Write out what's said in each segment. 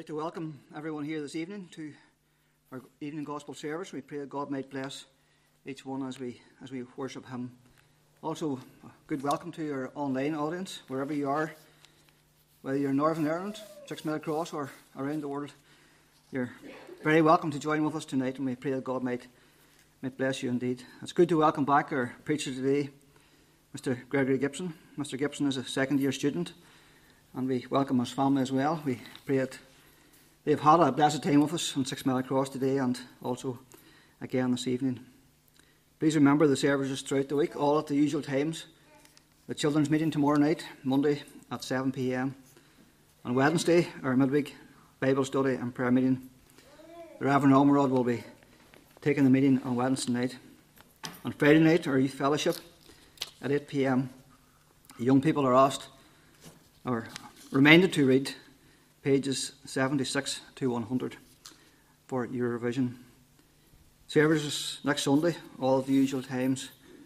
I'd like to welcome everyone here this evening to our evening gospel service. We pray that God might bless each one as we worship Him. Also, a good welcome to our online audience, wherever you are, whether you're in Northern Ireland, 6 Mile Cross, or around the world. You're very welcome to join with us tonight, and we pray that God might bless you indeed. It's good to welcome back our preacher today, Mr. Gregory Gibson. Mr. Gibson is a second-year student, and we welcome his family as well. We pray that they've had a blessed time with us on 6 Mile Cross today and also again this evening. Please remember the services throughout the week, all at the usual times. The children's meeting tomorrow night, Monday at 7 p.m. On Wednesday, our midweek Bible study and prayer meeting. The Reverend Omerod will be taking the meeting on Wednesday night. On Friday night, our youth fellowship at 8 p.m. The young people are asked or reminded to read pages 76 to 100 for your revision. Services next Sunday, all at the usual times.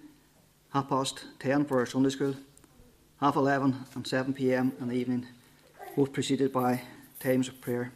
10:30 for our Sunday school, 11:30 and 7 p.m. in the evening, both preceded by times of prayer.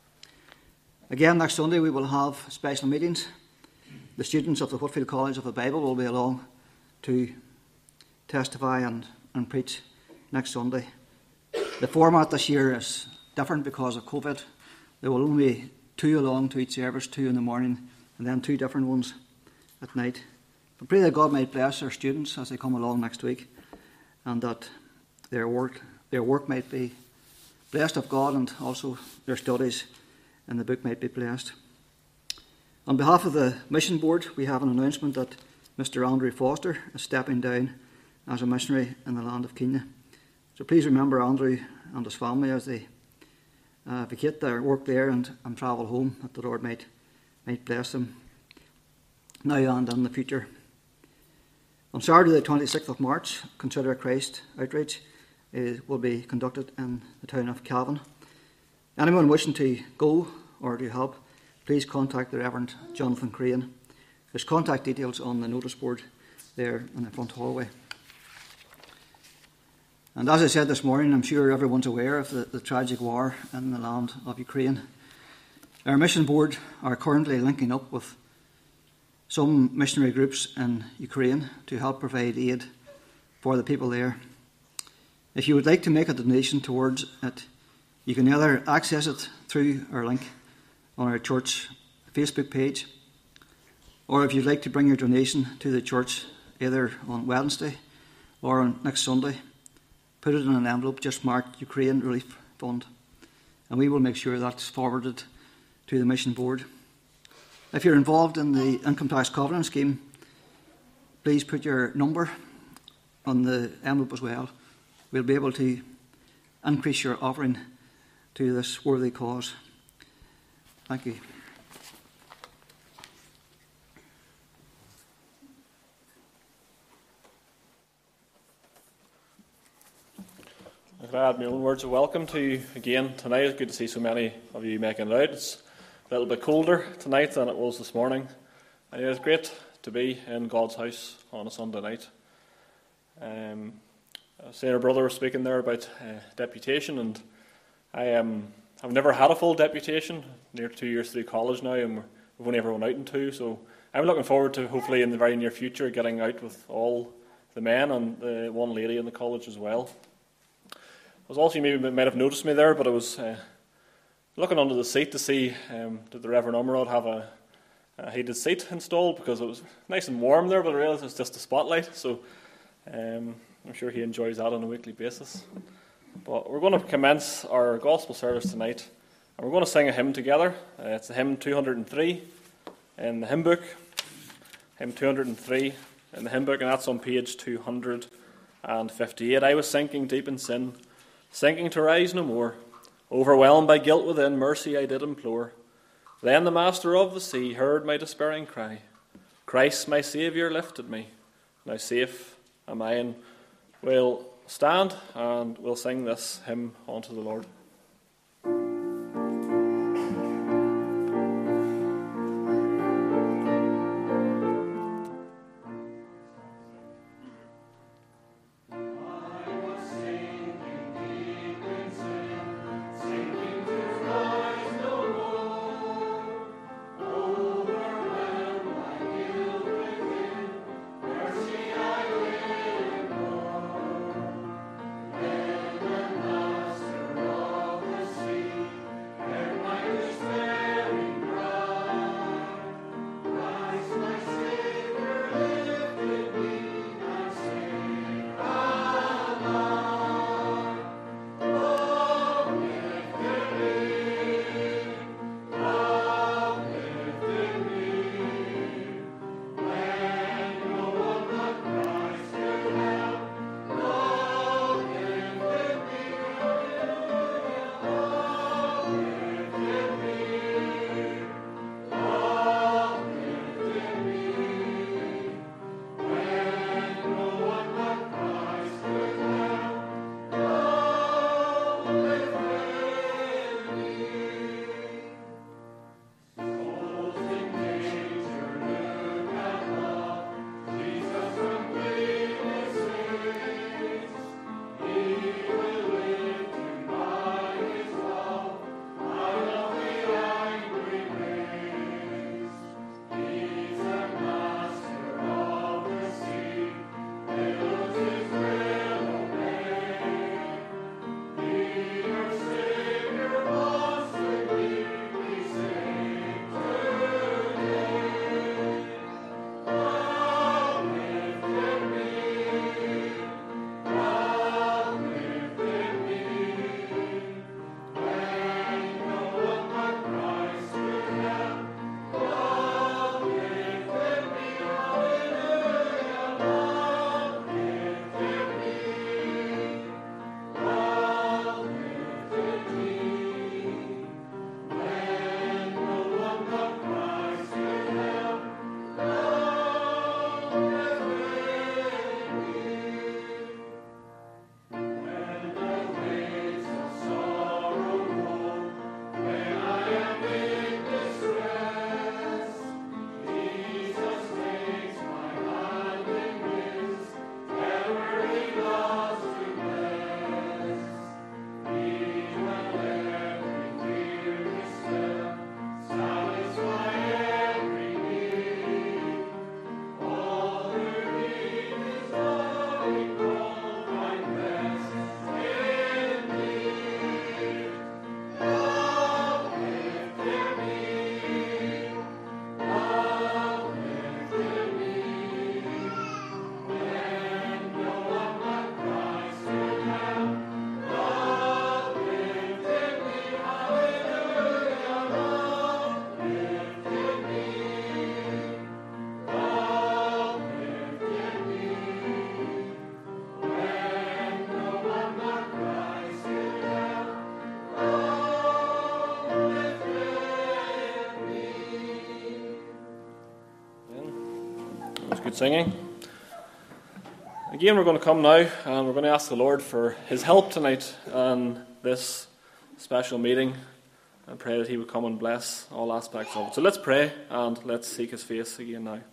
Again, next Sunday we will have special meetings. The students of the Whitfield College of the Bible will be along to testify and preach next Sunday. The format this year is different because of COVID. There will only be 2 along to each service, 2 in the morning and then 2 different ones at night. I pray that God might bless our students as they come along next week, and that their work might be blessed of God, and also their studies in the book might be blessed. On behalf of the Mission Board, we have an announcement that Mr. Andrew Foster is stepping down as a missionary in the land of Kenya. So please remember Andrew and his family as they vacate their work there and travel home, that the Lord might bless them now and in the future. On Saturday the 26th of March, Consider Christ outreach will be conducted in the town of Cavan. Anyone wishing to go or to help, please contact the Reverend Jonathan Crane. There's contact details on the notice board there in the front hallway. And as I said this morning, I'm sure everyone's aware of the tragic war in the land of Ukraine. Our mission board are currently linking up with some missionary groups in Ukraine to help provide aid for the people there. If you would like to make a donation towards it, you can either access it through our link on our church Facebook page, or if you'd like to bring your donation to the church either on Wednesday or on next Sunday, put it in an envelope just marked Ukraine Relief Fund, and we will make sure that's forwarded to the mission board. If you're involved in the Income Tax Covenant Scheme, please put your number on the envelope as well. We'll be able to increase your offering to this worthy cause. Thank you. I'm going to add my own words of welcome to you again tonight. It's good to see so many of you making it out. It's a little bit colder tonight than it was this morning. And it's great to be in God's house on a Sunday night. Saying our brother was speaking there about deputation, and I've never had a full deputation. Near 2 years through college now, and we've only ever went out in 2. So I'm looking forward to, hopefully in the very near future, getting out with all the men and the one lady in the college as well. I was also, you maybe might have noticed me there, but I was looking under the seat to see did the Reverend Omerod have a heated seat installed, because it was nice and warm there, but I realised it was just a spotlight, so I'm sure he enjoys that on a weekly basis. But we're going to commence our gospel service tonight, and we're going to sing a hymn together. It's the hymn 203 in the hymn book, hymn 203 in the hymn book, and that's on page 258. I was sinking deep in sin, sinking to rise no more. Overwhelmed by guilt within, mercy I did implore. Then the master of the sea heard my despairing cry. Christ my Saviour lifted me. Now safe am I, and we'll stand and we'll sing this hymn unto the Lord. I was sinking deep in sin, sinking to rise. good singing. Again, we're going to come now and we're going to ask the Lord for His help tonight in this special meeting and pray that He would come and bless all aspects of it. So let's pray and let's seek His face again now.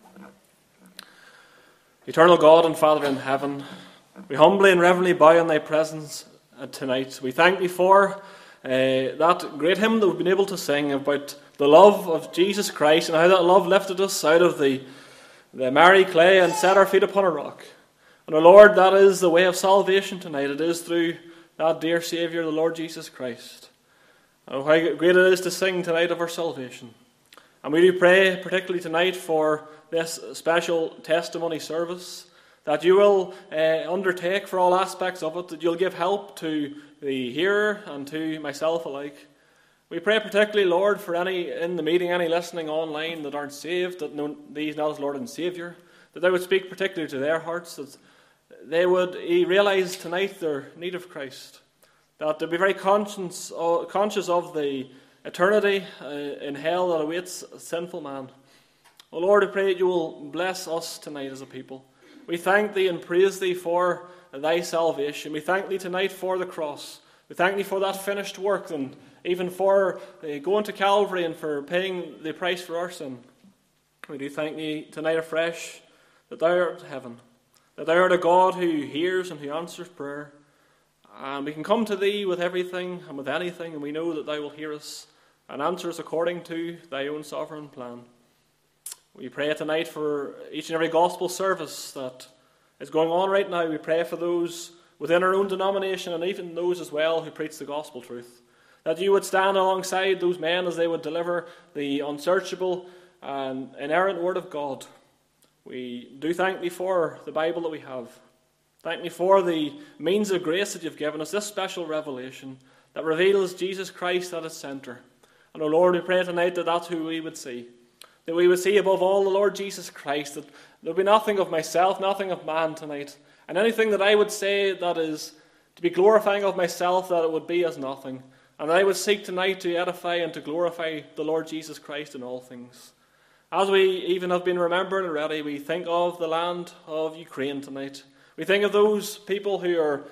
Eternal God and Father in heaven, we humbly and reverently bow in Thy presence tonight. We thank Thee for that great hymn that we've been able to sing about the love of Jesus Christ and how that love lifted us out of the miry clay and set our feet upon a rock. And, our Lord, that is the way of salvation tonight. It is through that dear Saviour, the Lord Jesus Christ. And how great it is to sing tonight of our salvation. And we do pray particularly tonight for this special testimony service, that you will undertake for all aspects of it, that you'll give help to the hearer and to myself alike. We pray particularly, Lord, for any in the meeting, any listening online that aren't saved, that know Thee not as Lord and Saviour, that Thou would speak particularly to their hearts, that they would realise tonight their need of Christ, that they'll be very conscious of the eternity in hell that awaits a sinful man. Oh Lord, I pray that you will bless us tonight as a people. We thank Thee and praise Thee for Thy salvation. We thank Thee tonight for the cross. We thank Thee for that finished work, and even for going to Calvary and for paying the price for our sin. We do thank Thee tonight afresh that Thou art in heaven, that Thou art a God who hears and who answers prayer. And we can come to Thee with everything and with anything, and we know that Thou will hear us and answer us according to Thy own sovereign plan. We pray tonight for each and every gospel service that is going on right now. We pray for those within our own denomination and even those as well who preach the gospel truth, that you would stand alongside those men as they would deliver the unsearchable and inerrant word of God. We do thank Thee for the Bible that we have. Thank Thee for the means of grace that You've given us, this special revelation that reveals Jesus Christ at its centre. And, O Lord, we pray tonight that that's who we would see. That we would see above all the Lord Jesus Christ, that there will be nothing of myself, nothing of man tonight. And anything that I would say that is to be glorifying of myself, that it would be as nothing. And I would seek tonight to edify and to glorify the Lord Jesus Christ in all things. As we even have been remembered already, we think of the land of Ukraine tonight. We think of those people who are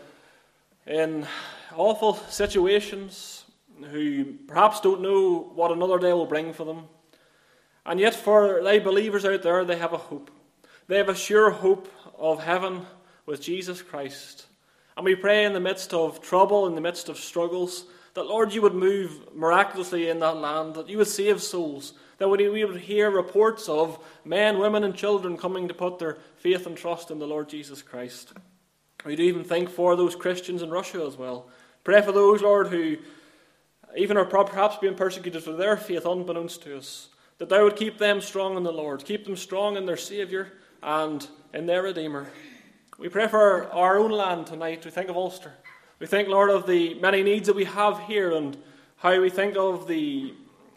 in awful situations, who perhaps don't know what another day will bring for them. And yet for Thy believers out there, they have a hope. They have a sure hope of heaven with Jesus Christ. And we pray in the midst of trouble, in the midst of struggles, that, Lord, you would move miraculously in that land, that you would save souls, that we would hear reports of men, women and children coming to put their faith and trust in the Lord Jesus Christ. We do even think for those Christians in Russia as well. Pray for those, Lord, who even are perhaps being persecuted for their faith unbeknownst to us, that Thou would keep them strong in the Lord, keep them strong in their Saviour and in their Redeemer. We pray for our own land tonight. We think of Ulster. We think, Lord, of the many needs that we have here and how we think of the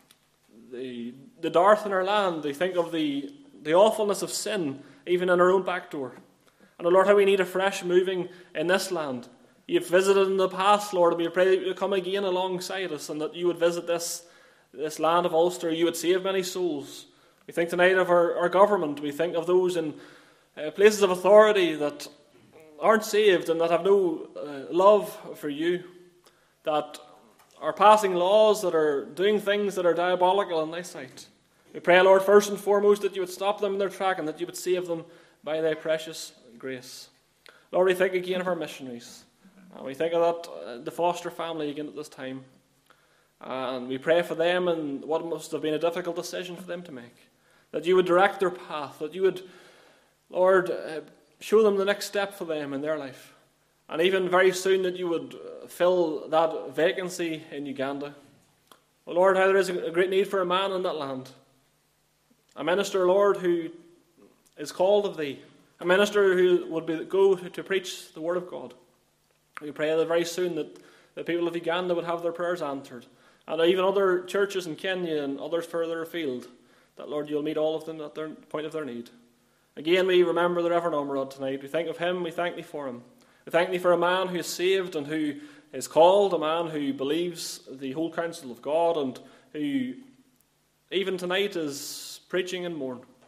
dearth in our land. We think of the awfulness of sin, even in our own back door. And, Lord, how we need a fresh moving in this land. You've visited in the past, Lord, and we pray that you would come again alongside us and that you would visit this land of Ulster. You would save many souls. We think tonight of our government. We think of those in places of authority that aren't saved and that have no love for you, that are passing laws that are doing things that are diabolical in Thy sight. We pray, Lord, first and foremost that you would stop them in their track and that you would save them by Thy precious grace. Lord, we think again of our missionaries. We think of the foster family again at this time. And we pray for them and what must have been a difficult decision for them to make. That you would direct their path, that you would, Lord, show them the next step for them in their life. And even very soon that you would fill that vacancy in Uganda. Well, Lord, how there is a great need for a man in that land. A minister, Lord, who is called of Thee. A minister who would go to preach the Word of God. We pray that very soon that the people of Uganda would have their prayers answered. And even other churches in Kenya and others further afield. That, Lord, you'll meet all of them at their point of their need. Again, we remember the Reverend Ormerod tonight. We think of him, we thank Thee for him. We thank Thee for a man who is saved and who is called, a man who believes the whole counsel of God and who even tonight is preaching in Mourne.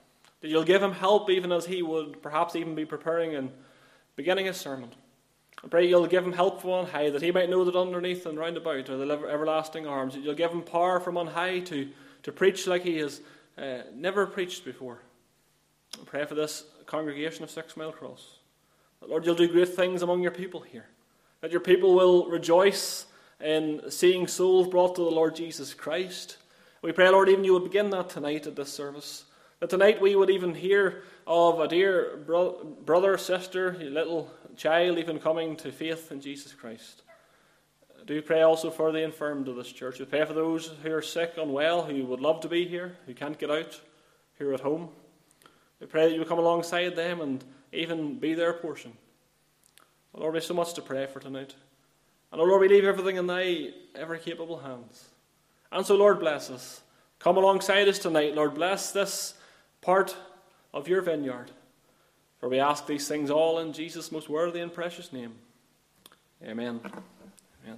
that you'll give him help even as he would perhaps even be preparing and beginning his sermon. I pray you'll give him help from on high, that he might know that underneath and round about are the everlasting arms, that you'll give him power from on high to preach like he has never preached before. I pray for this congregation of 6 Mile Cross. That, Lord, you'll do great things among your people here. That your people will rejoice in seeing souls brought to the Lord Jesus Christ. We pray, Lord, even you would begin that tonight at this service. That tonight we would even hear of a dear brother, sister, little child even coming to faith in Jesus Christ. Do pray also for the infirmed of this church. We pray for those who are sick, unwell, who would love to be here, who can't get out, who are at home. We pray that you would come alongside them and even be their portion. Well, Lord, we have so much to pray for tonight. And oh, Lord, we leave everything in thy ever-capable hands. And so, Lord, bless us. Come alongside us tonight, Lord. Bless this part of your vineyard. For we ask these things all in Jesus' most worthy and precious name. Amen. Amen.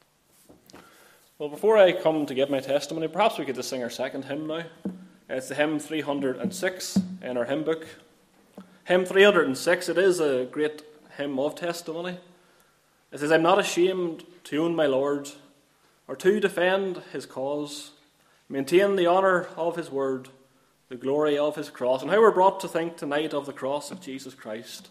Well, before I come to give my testimony, perhaps we could just sing our second hymn now. It's the hymn 306 in our hymn book. Hymn 306, it is a great hymn of testimony. It says, I'm not ashamed to own my Lord, or to defend his cause, maintain the honour of his word, the glory of his cross. And how we're brought to think tonight of the cross of Jesus Christ.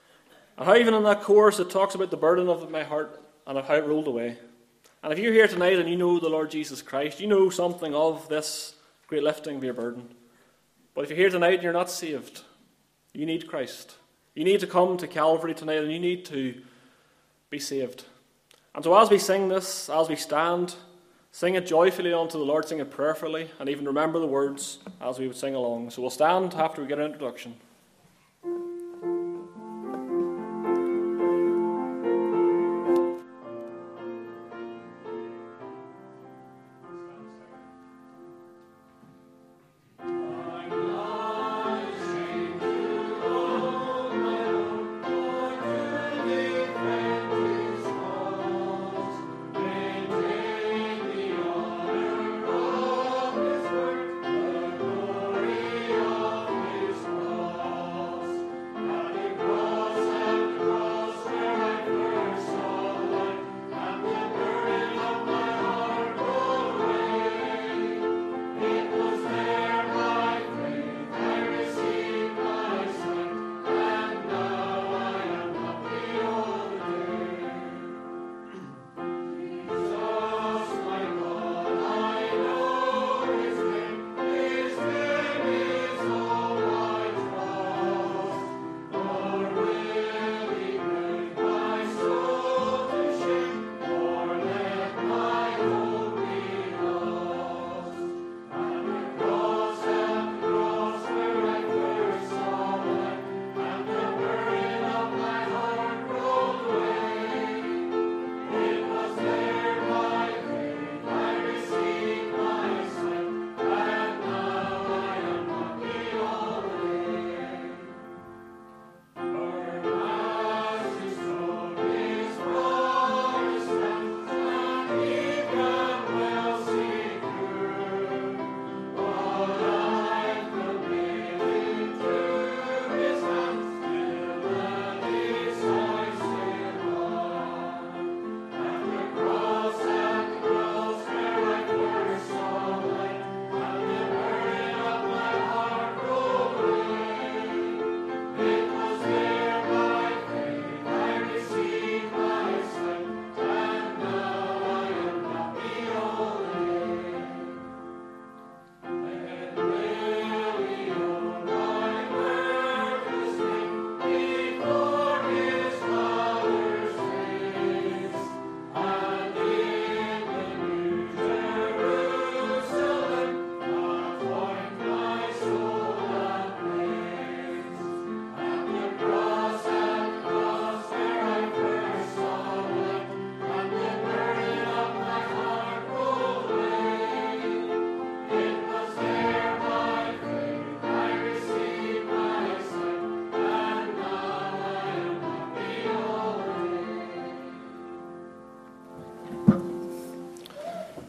And how even in that chorus it talks about the burden of my heart and of how it rolled away. And if you're here tonight and you know the Lord Jesus Christ, you know something of this great lifting of your burden. But if you're here tonight and you're not saved, you need Christ. You need to come to Calvary tonight and you need to be saved. And so as we sing this, as we stand, sing it joyfully unto the Lord, sing it prayerfully, and even remember the words as we would sing along. So we'll stand after we get an introduction.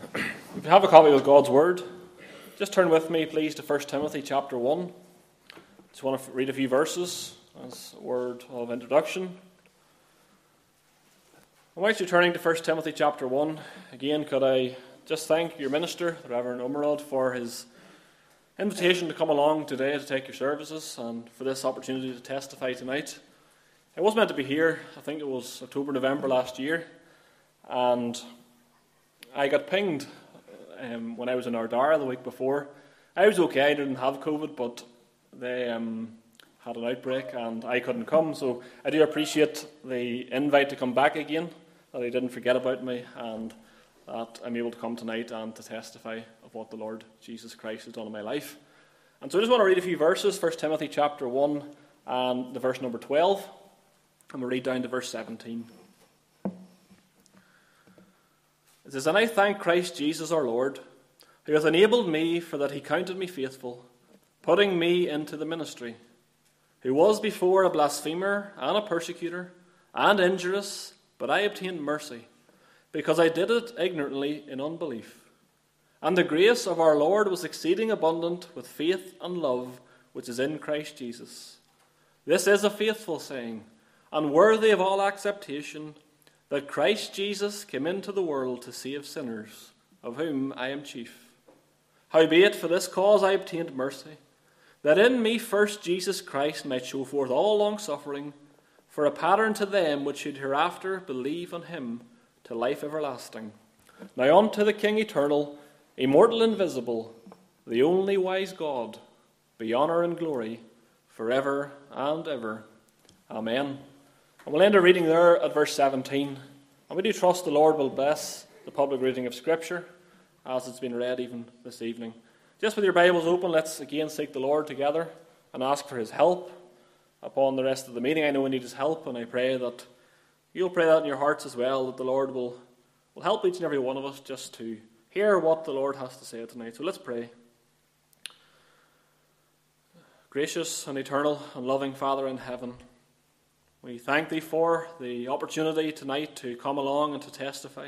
If you have a copy of God's Word, just turn with me, please, to 1 Timothy chapter 1. Just want to read a few verses as a word of introduction. Whilst you're turning to 1 Timothy chapter 1, again, could I just thank your minister, the Reverend Umerod, for his invitation to come along today to take your services and for this opportunity to testify tonight. I was meant to be here, I think it was October, November last year, and I got pinged when I was in Ardara the week before. I was okay, I didn't have COVID, but they had an outbreak and I couldn't come, so I do appreciate the invite to come back again, that he didn't forget about me, and that I'm able to come tonight and to testify of what the Lord Jesus Christ has done in my life. And so I just want to read a few verses, 1 Timothy chapter 1 and the verse number 12, and we'll read down to verse 17. It says, "And I thank Christ Jesus our Lord, who hath enabled me, for that he counted me faithful, putting me into the ministry, who was before a blasphemer and a persecutor and injurious, but I obtained mercy, because I did it ignorantly in unbelief. And the grace of our Lord was exceeding abundant with faith and love which is in Christ Jesus. This is a faithful saying, and worthy of all acceptation, that Christ Jesus came into the world to save sinners, of whom I am chief. Howbeit for this cause I obtained mercy, that in me first Jesus Christ might show forth all longsuffering, for a pattern to them which should hereafter believe on him to life everlasting. Now unto the King eternal, immortal, invisible, the only wise God, be honour and glory forever and ever. Amen." And we'll end our reading there at verse 17. And we do trust the Lord will bless the public reading of Scripture as it's been read even this evening. Just with your Bibles open, let's again seek the Lord together and ask for his help upon the rest of the meeting. I know we need his help, and I pray that you'll pray that in your hearts as well, that the Lord will help each and every one of us just to hear what the Lord has to say tonight. So let's pray. Gracious and eternal and loving Father in heaven, we thank thee for the opportunity tonight to come along and to testify.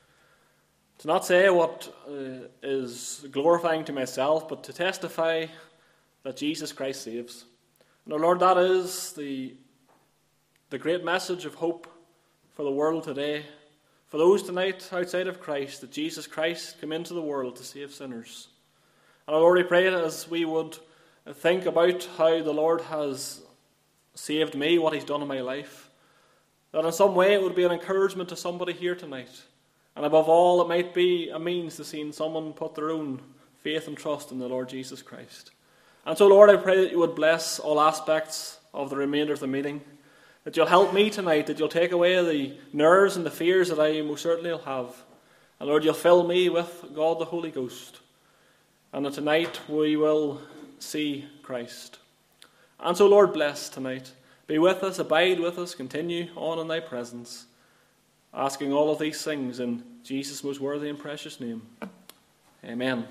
To not say what is glorifying to myself, but to testify that Jesus Christ saves. And our Lord, that is the great message of hope for the world today. For those tonight outside of Christ, that Jesus Christ came into the world to save sinners. And our Lord, we pray as we would think about how the Lord has saved me, what he's done in my life, that in some way it would be an encouragement to somebody here tonight. And above all, it might be a means to seeing someone put their own faith and trust in the Lord Jesus Christ. And so, Lord, I pray that you would bless all aspects of the remainder of the meeting, that you'll help me tonight, that you'll take away the nerves and the fears that I most certainly will have. And Lord, you'll fill me with God the Holy Ghost. And that tonight we will see Christ. And so, Lord, bless tonight. Be with us, abide with us, continue on in thy presence. Asking all of these things in Jesus' most worthy and precious name. Amen.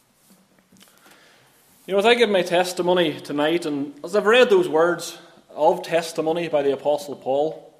You know, as I give my testimony tonight, and as I've read those words of testimony by the Apostle Paul,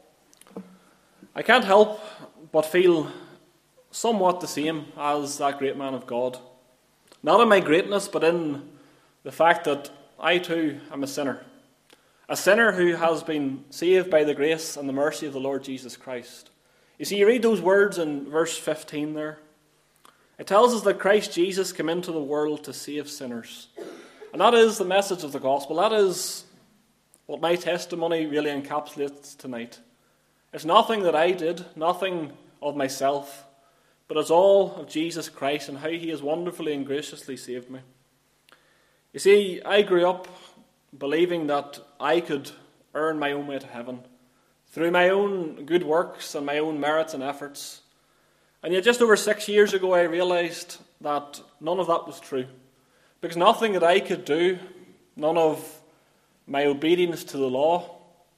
I can't help but feel somewhat the same as that great man of God. Not in my greatness, but in the fact that I too am a sinner who has been saved by the grace and the mercy of the Lord Jesus Christ. You see, you read those words in verse 15 there. It tells us that Christ Jesus came into the world to save sinners. And that is the message of the gospel. That is what my testimony really encapsulates tonight. It's nothing that I did, nothing of myself, but it's all of Jesus Christ and how he has wonderfully and graciously saved me. You see, I grew up believing that I could earn my own way to heaven through my own good works and my own merits and efforts. And yet just over 6 years ago I realised that none of that was true. Because nothing that I could do, none of my obedience to the law,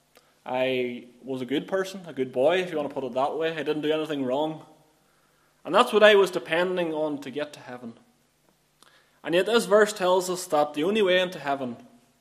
I was a good person, a good boy, if you want to put it that way. I didn't do anything wrong. And that's what I was depending on to get to heaven. And yet this verse tells us that the only way into heaven,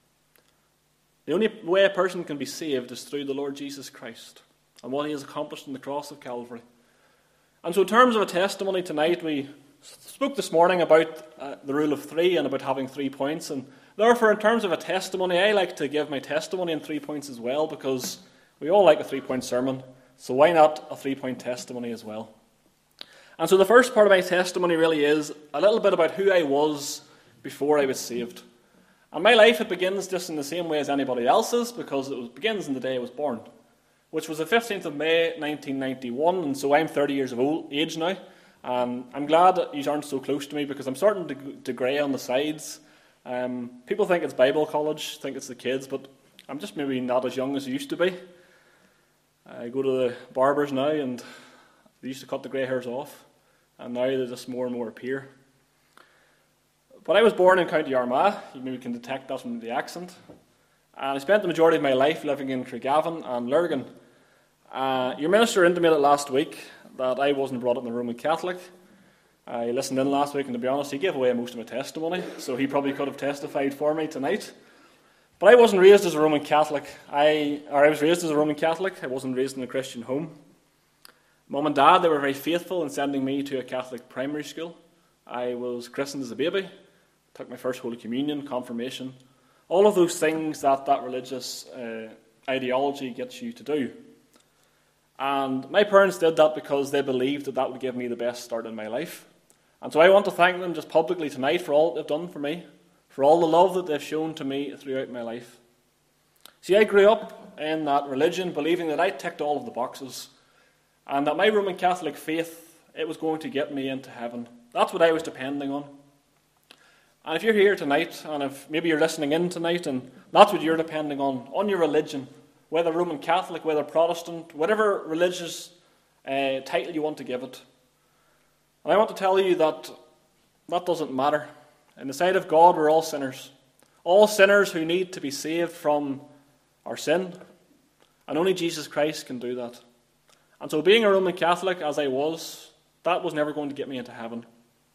the only way a person can be saved is through the Lord Jesus Christ and what he has accomplished on the cross of Calvary. And so in terms of a testimony tonight, we spoke this morning about the rule of 3 and about having 3 points, and therefore in terms of a testimony, I like to give my testimony in 3 points as well, because we all like a 3-point sermon, so why not a 3-point testimony as well? And so the first part of my testimony really is a little bit about who I was before I was saved. And my life, it begins just in the same way as anybody else's, because it begins in the day I was born, which was the 15th of May 1991, and so I'm 30 years of age now. I'm glad that you aren't so close to me, because I'm starting to grey on the sides. People think it's Bible college, think it's the kids, but I'm just maybe not as young as I used to be. I go to the barbers now, and they used to cut the grey hairs off, and now they just more and more appear. But I was born in County Armagh. You maybe can detect that from the accent. And I spent the majority of my life living in Craigavon and Lurgan. Your minister intimated last week that I wasn't brought up in the Roman Catholic. I listened in last week, and to be honest, he gave away most of my testimony, so he probably could have testified for me tonight. But I wasn't raised as a Roman Catholic. I was raised as a Roman Catholic. I wasn't raised in a Christian home. Mum and Dad, they were very faithful in sending me to a Catholic primary school. I was christened as a baby, took my first Holy Communion, confirmation, all of those things that religious ideology gets you to do. And my parents did that because they believed that would give me the best start in my life. And so I want to thank them just publicly tonight for all that they've done for me, for all the love that they've shown to me throughout my life. See, I grew up in that religion, believing that I ticked all of the boxes, and that my Roman Catholic faith, it was going to get me into heaven. That's what I was depending on. And if you're here tonight, and if maybe you're listening in tonight, and that's what you're depending on your religion, whether Roman Catholic, whether Protestant, whatever religious title you want to give it. And I want to tell you that doesn't matter. In the sight of God, we're all sinners who need to be saved from our sin, and only Jesus Christ can do that. And so being a Roman Catholic, as I was, that was never going to get me into heaven.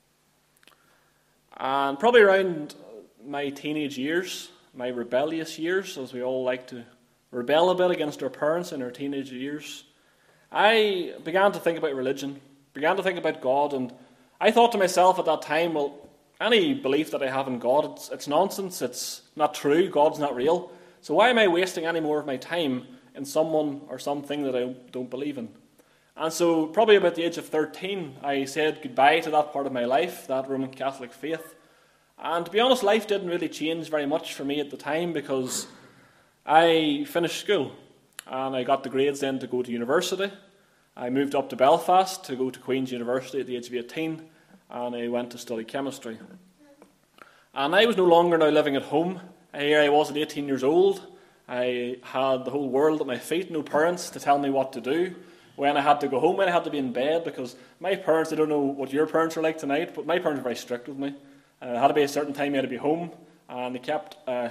And probably around my teenage years, my rebellious years, as we all like to rebel a bit against our parents in our teenage years, I began to think about religion, began to think about God, and I thought to myself at that time, well, any belief that I have in God, it's nonsense, it's not true, God's not real. So why am I wasting any more of my time in someone or something that I don't believe in? And so probably about the age of 13, I said goodbye to that part of my life, that Roman Catholic faith. And to be honest, life didn't really change very much for me at the time, because I finished school and I got the grades then to go to university. I moved up to Belfast to go to Queen's University at the age of 18, and I went to study chemistry. And I was no longer now living at home. Here I was at 18 years old. I had the whole world at my feet, no parents to tell me what to do. When I had to go home, when I had to be in bed, because my parents, I don't know what your parents are like tonight, but my parents were very strict with me. It had to be a certain time you had to be home, and they kept a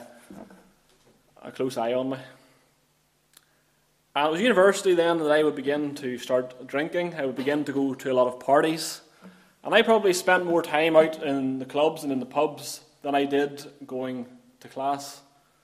close eye on me. And it was university then that I would begin to start drinking. I would begin to go to a lot of parties. And I probably spent more time out in the clubs and in the pubs than I did going to class.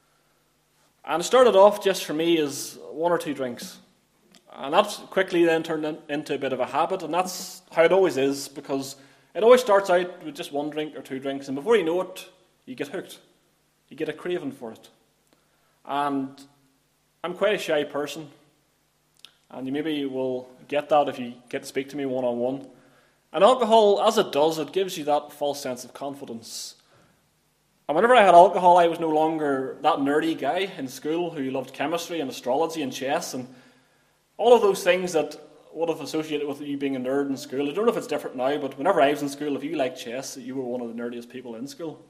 And it started off just for me as 1 or 2 drinks. And that quickly then turned into a bit of a habit, and that's how it always is, because it always starts out with just 1 drink or 2 drinks, and before you know it, you get hooked. You get a craving for it. And I'm quite a shy person, and you maybe will get that if you get to speak to me one-on-one. And alcohol, as it does, it gives you that false sense of confidence. And whenever I had alcohol, I was no longer that nerdy guy in school who loved chemistry and astrology and chess and all of those things that would have associated with you being a nerd in school. I don't know if it's different now, but whenever I was in school, if you liked chess, you were one of the nerdiest people in school.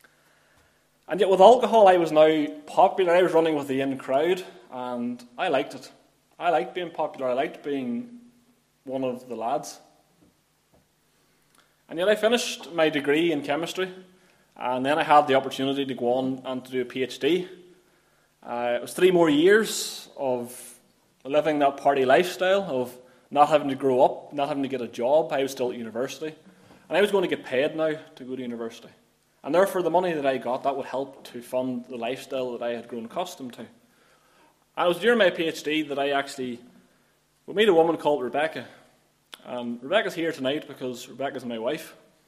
And yet with alcohol, I was now popular. I was running with the in crowd, and I liked it. I liked being popular. I liked being one of the lads. And yet I finished my degree in chemistry, and then I had the opportunity to go on and to do a PhD. It was 3 more years of living that party lifestyle, of not having to grow up, not having to get a job. I was still at university. And I was going to get paid now to go to university. And therefore the money that I got, that would help to fund the lifestyle that I had grown accustomed to. And it was during my PhD that I actually would meet a woman called Rebecca. Rebecca's here tonight because Rebecca's my wife.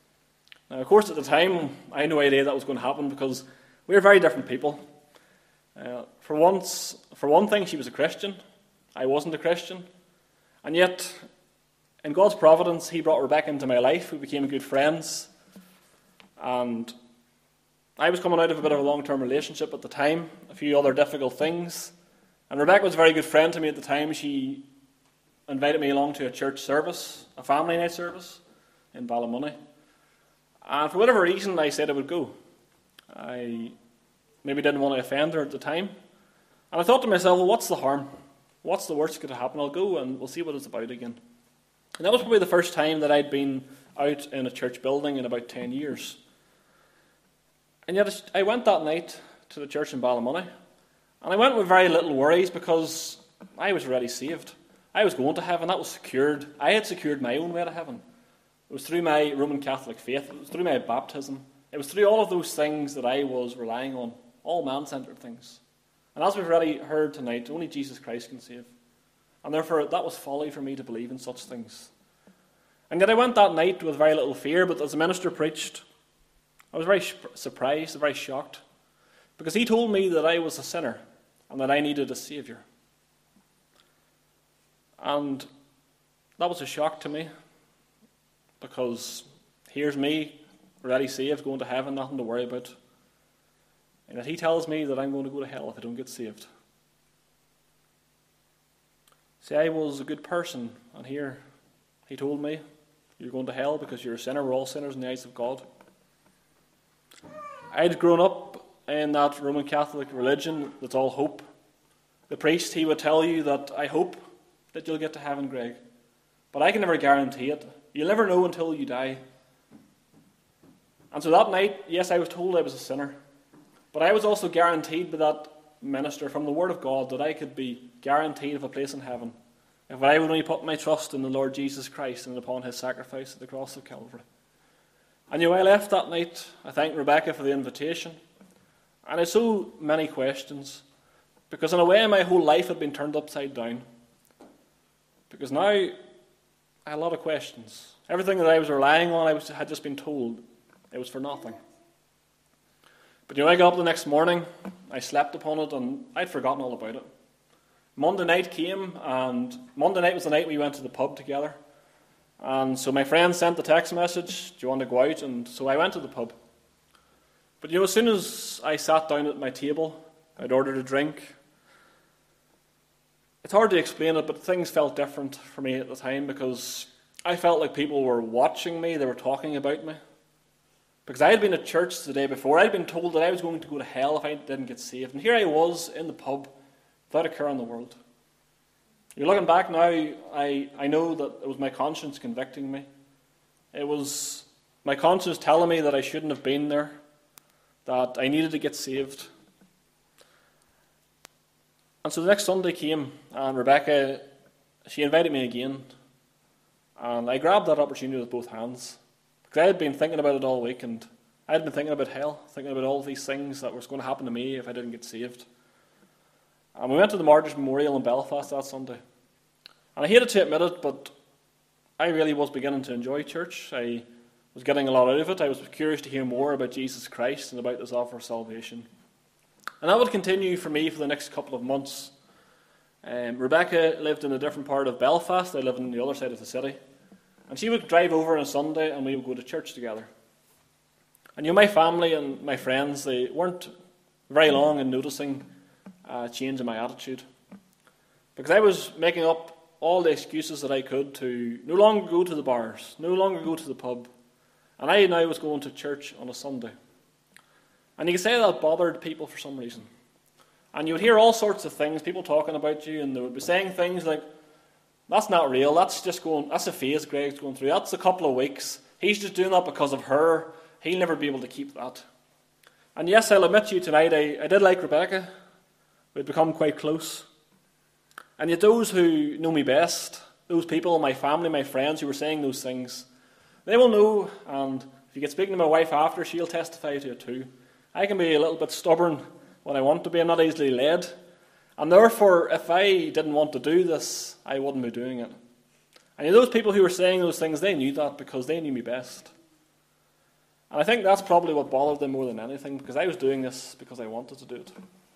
Now, of course, at the time, I had no idea that was going to happen because we were very different people. For one thing, she was a Christian. I wasn't a Christian. And yet, in God's providence, He brought Rebecca into my life. We became good friends. And I was coming out of a bit of a long-term relationship at the time, a few other difficult things. And Rebecca was a very good friend to me at the time. She invited me along to a church service, a family night service in Ballymoney. And for whatever reason, I said I would go. I maybe didn't want to offend her at the time. And I thought to myself, well, what's the harm? What's the worst that could happen? I'll go and we'll see what it's about again. And that was probably the first time that I'd been out in a church building in about 10 years. And yet I went that night to the church in Ballymoney. And I went with very little worries because I was already saved. I was going to heaven. That was secured. I had secured my own way to heaven. It was through my Roman Catholic faith. It was through my baptism. It was through all of those things that I was relying on. All man-centered things. And as we've already heard tonight, only Jesus Christ can save. And therefore, that was folly for me to believe in such things. And yet I went that night with very little fear, but as the minister preached, I was very surprised, very shocked, because he told me that I was a sinner and that I needed a Saviour. And that was a shock to me, because here's me, already saved, going to heaven, nothing to worry about. And that he tells me that I'm going to go to hell if I don't get saved. See, I was a good person, and here he told me, you're going to hell because you're a sinner. We're all sinners in the eyes of God. I'd grown up in that Roman Catholic religion that's all hope. The priest, he would tell you that I hope that you'll get to heaven, Greg. But I can never guarantee it. You'll never know until you die. And so that night, yes, I was told I was a sinner. But I was also guaranteed by that minister from the Word of God that I could be guaranteed of a place in heaven if I would only put my trust in the Lord Jesus Christ and upon His sacrifice at the cross of Calvary. And I left that night. I thanked Rebecca for the invitation. And I had so many questions, because in a way my whole life had been turned upside down. Because now I had a lot of questions. Everything that I was relying on, I had just been told it was for nothing. But I got up the next morning, I slept upon it, and I'd forgotten all about it. Monday night came, and Monday night was the night we went to the pub together. And so my friend sent the text message, do you want to go out? And so I went to the pub. But as soon as I sat down at my table, I'd ordered a drink. It's hard to explain it, but things felt different for me at the time, because I felt like people were watching me, they were talking about me. Because I had been at church the day before, I'd been told that I was going to go to hell if I didn't get saved. And here I was in the pub, without a care in the world. You're looking back now, I know that it was my conscience convicting me. It was my conscience telling me that I shouldn't have been there, that I needed to get saved. And so the next Sunday came, and Rebecca, she invited me again. And I grabbed that opportunity with both hands. Because I had been thinking about it all week, and I had been thinking about hell, thinking about all these things that was going to happen to me if I didn't get saved. And we went to the Martyrs Memorial in Belfast that Sunday. And I hated to admit it, but I really was beginning to enjoy church. I was getting a lot out of it. I was curious to hear more about Jesus Christ and about this offer of salvation. And that would continue for me for the next couple of months. Rebecca lived in a different part of Belfast. I lived on the other side of the city. And she would drive over on a Sunday and we would go to church together. And my family and my friends, they weren't very long in noticing a change in my attitude. Because I was making up all the excuses that I could to no longer go to the bars, no longer go to the pub. And I now was going to church on a Sunday. And you could say that bothered people for some reason. And you would hear all sorts of things, people talking about you, and they would be saying things like, that's not real, that's a phase Greg's going through, that's a couple of weeks, he's just doing that because of her, he'll never be able to keep that. And yes, I'll admit to you tonight, I did like Rebecca. We'd become quite close. And yet those who know me best, those people, my family, my friends who were saying those things, they will know, and if you get speaking to my wife after, she'll testify to it too. I can be a little bit stubborn when I want to be, I'm not easily led. And therefore, if I didn't want to do this, I wouldn't be doing it. And those people who were saying those things, they knew that because they knew me best. And I think that's probably what bothered them more than anything, because I was doing this because I wanted to do it.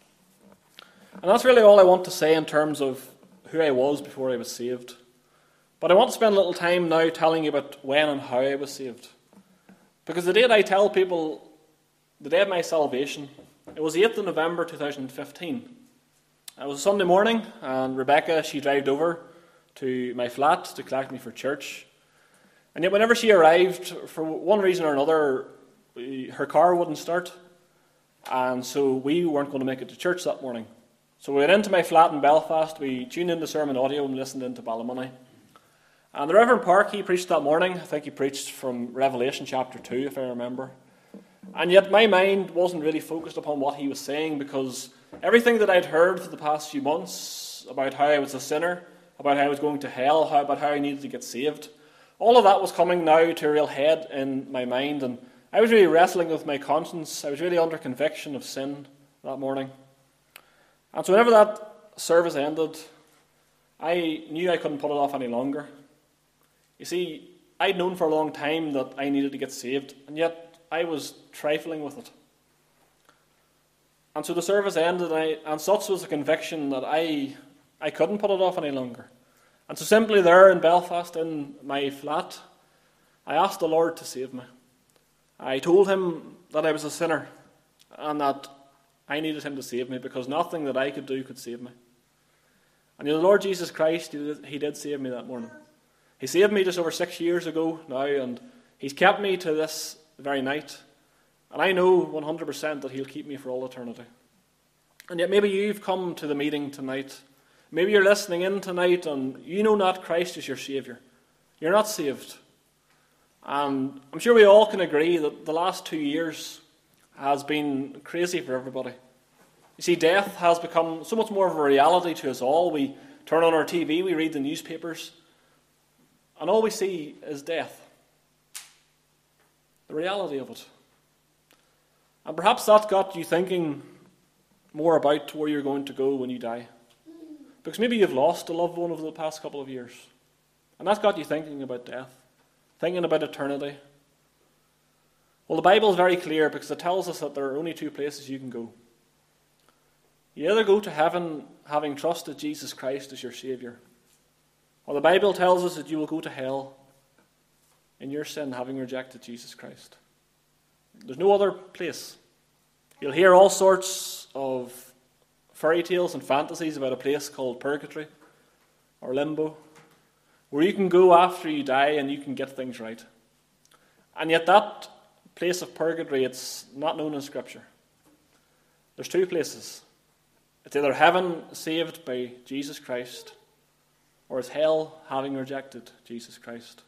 And that's really all I want to say in terms of who I was before I was saved. But I want to spend a little time now telling you about when and how I was saved. Because the date I tell people, the day of my salvation, it was the 8th of November 2015. It was a Sunday morning, and Rebecca, she drove over to my flat to collect me for church. And yet whenever she arrived, for one reason or another, her car wouldn't start. And so we weren't going to make it to church that morning. So we went into my flat in Belfast, we tuned into sermon audio and listened into Ballymoney. And the Reverend Park, he preached that morning. I think he preached from Revelation chapter 2, if I remember. And yet my mind wasn't really focused upon what he was saying, because everything that I'd heard for the past few months about how I was a sinner, about how I was going to hell, about how I needed to get saved, all of that was coming now to a real head in my mind. And I was really wrestling with my conscience. I was really under conviction of sin that morning. And so whenever that service ended, I knew I couldn't put it off any longer. You see, I'd known for a long time that I needed to get saved, and yet I was trifling with it. And so the service ended, and such was the conviction that I couldn't put it off any longer. And so simply there in Belfast, in my flat, I asked the Lord to save me. I told him that I was a sinner, and that I needed him to save me, because nothing that I could do could save me. And the Lord Jesus Christ, he did save me that morning. He saved me just over 6 years ago now, and he's kept me to this very night. And I know 100% that he'll keep me for all eternity. And yet maybe you've come to the meeting tonight. Maybe you're listening in tonight and you know not Christ as your Saviour. You're not saved. And I'm sure we all can agree that the last 2 years has been crazy for everybody. You see, death has become so much more of a reality to us all. We turn on our TV, we read the newspapers, and all we see is death. The reality of it. And perhaps that got you thinking more about where you're going to go when you die. Because maybe you've lost a loved one over the past couple of years. And that's got you thinking about death. Thinking about eternity. Well, the Bible is very clear, because it tells us that there are only two places you can go. You either go to heaven having trusted Jesus Christ as your Saviour, or the Bible tells us that you will go to hell in your sin having rejected Jesus Christ. There's no other place. You'll hear all sorts of fairy tales and fantasies about a place called purgatory or limbo, where you can go after you die and you can get things right. And yet that place of purgatory, it's not known in Scripture. There's two places. It's either heaven saved by Jesus Christ, or it's hell having rejected Jesus Christ.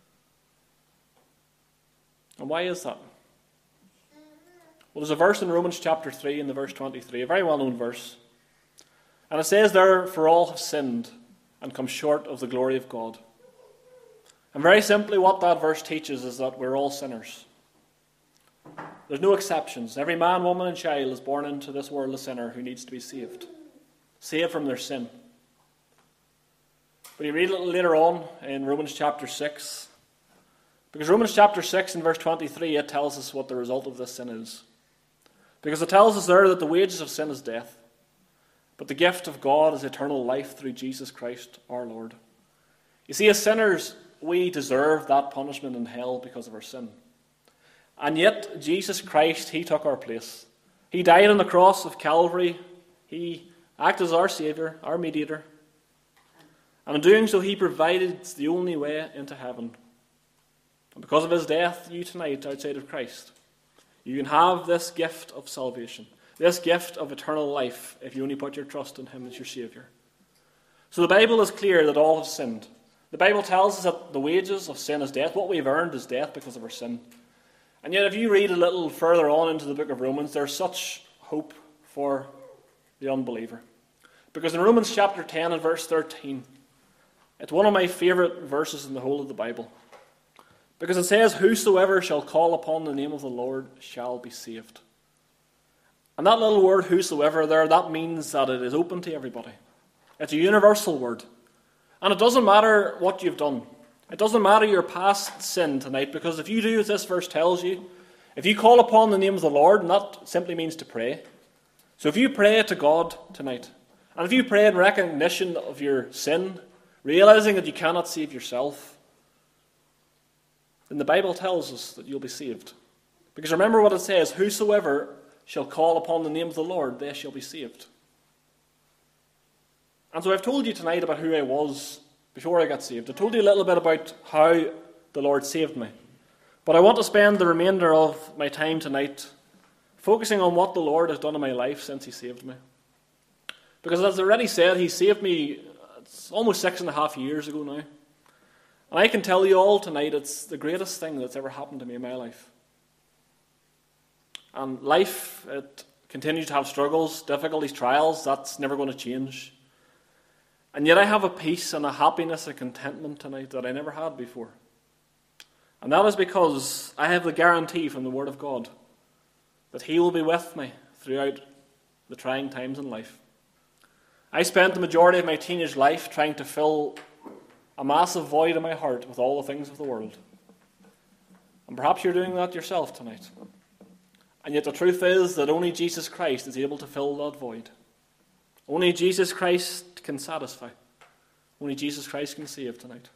And why is that? Well, there's a verse in Romans chapter 3 in the verse 23, a very well-known verse. And it says there, "For all have sinned and come short of the glory of God." And very simply what that verse teaches is that we're all sinners. There's no exceptions. Every man, woman and child is born into this world a sinner who needs to be saved. Saved from their sin. But you read a little later on in Romans chapter 6. Because Romans chapter 6 and verse 23, it tells us what the result of this sin is. Because it tells us there that the wages of sin is death. But the gift of God is eternal life through Jesus Christ our Lord. You see, as sinners, we deserve that punishment in hell because of our sin. And yet, Jesus Christ, he took our place. He died on the cross of Calvary. He acted as our Saviour, our mediator. And in doing so, he provided the only way into heaven. And because of his death, you tonight, outside of Christ, you can have this gift of salvation, this gift of eternal life, if you only put your trust in him as your Saviour. So the Bible is clear that all have sinned. The Bible tells us that the wages of sin is death. What we've earned is death because of our sin. And yet if you read a little further on into the book of Romans, there's such hope for the unbeliever. Because in Romans chapter 10 and verse 13, it's one of my favourite verses in the whole of the Bible. Because it says, "Whosoever shall call upon the name of the Lord shall be saved." And that little word, whosoever, there, that means that it is open to everybody. It's a universal word. And it doesn't matter what you've done. It doesn't matter your past sin tonight, because if you do as this verse tells you, If you call upon the name of the Lord, and that simply means to pray. So if you pray to God tonight, and if you pray in recognition of your sin, realizing that you cannot save yourself, then the Bible tells us that you'll be saved. Because remember what it says, whosoever shall call upon the name of the Lord, they shall be saved. And so I've told you tonight about who I was before I got saved. I told you a little bit about how the Lord saved me. But I want to spend the remainder of my time tonight focusing on what the Lord has done in my life since He saved me. Because as I already said, He saved me, it's almost 6.5 years ago now. And I can tell you all tonight, it's the greatest thing that's ever happened to me in my life. And life, it continues to have struggles, difficulties, trials. That's never going to change. And yet I have a peace and a happiness and contentment tonight that I never had before. And that is because I have the guarantee from the Word of God that He will be with me throughout the trying times in life. I spent the majority of my teenage life trying to fill a massive void in my heart with all the things of the world. And perhaps you're doing that yourself tonight. And yet the truth is that only Jesus Christ is able to fill that void. Only Jesus Christ can satisfy. Only Jesus Christ can save tonight.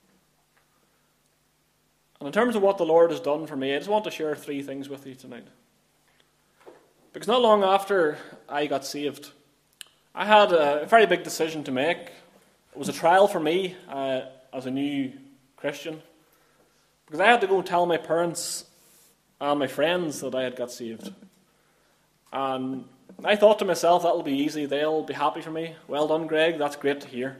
And in terms of what the Lord has done for me, I just want to share 3 things with you tonight. Because not long after I got saved, I had a very big decision to make. It was a trial for me as a new Christian. Because I had to go and tell my parents and my friends that I had got saved. And I thought to myself, that'll be easy. They'll be happy for me. Well done, Greg. That's great to hear.